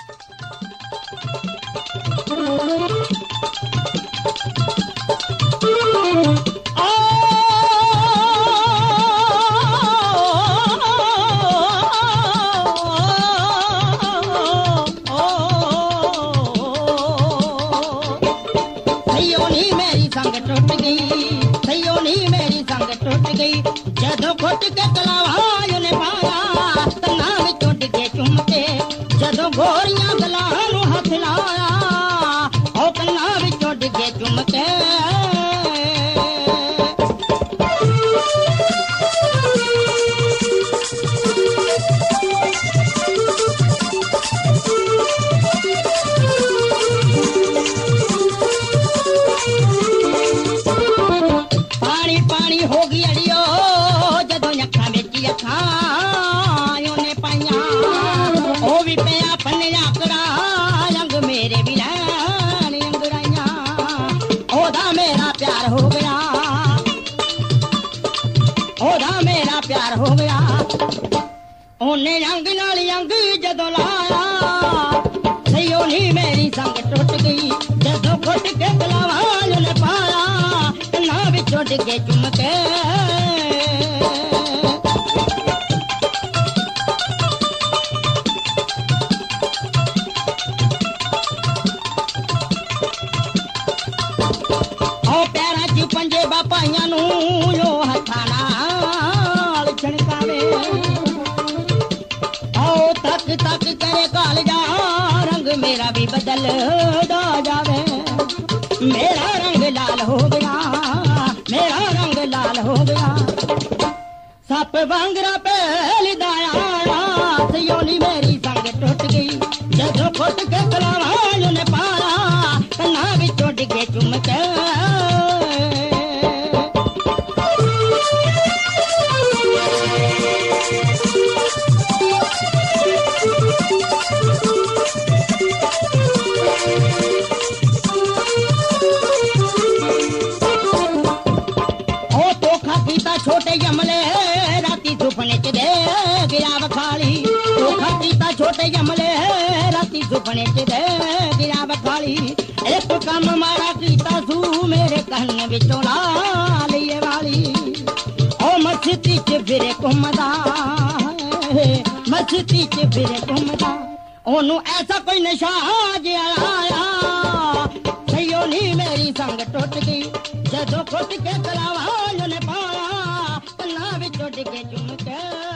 जदों घुट के गलावां ने पाया तन्ना विचों डिगे चुमके जदों गोरियां गलां नूं हथ लाया ओ तन्ना विचों डिगे चुमके पानी पानी होगी अड़ियो जदों अखां विच अखां ने पाइयां ओ भी पिया पन्निया कड़ा रंग मेरे भी लैन अंगड़ाइयां ओदा मेरा प्यार हो गया ओदा मेरा प्यार हो गया ओने रंग नाल अंग जदों लाया सही नी मेरी संग टुट गई जदों घुट के गलावां ने पाया तन्ना विचों डिगे चुमके पंजे बापाइयां नू यो हथा नाल छणकावे आओ तक तक करे काल जा रंग मेरा भी बदल दा जावे मेरा रंग लाल हो गया मेरा रंग लाल हो गया सप वांगरा पहल दाया सयोनी मेरी संग टुट गई जदों घुट के गलावां ने पाया तन्ना विचों डिगे चुमके छोटे यमले राती सुपने च दे गया बखाली धोखा कीता छोटे यमले राती सुपने च दे गया बखाली एक कम मारा कीता सू मेरे कहने विचों ला लिए वाली ओ मस्ती च फिरे घुमदा मस्ती च फिरे घुमदा ओनू ऐसा कोई नशा जिहा आया सही नी मेरी संग टुट गई जदों घुट के गलावां ने पाया तन्ना विचों डिगे चुमके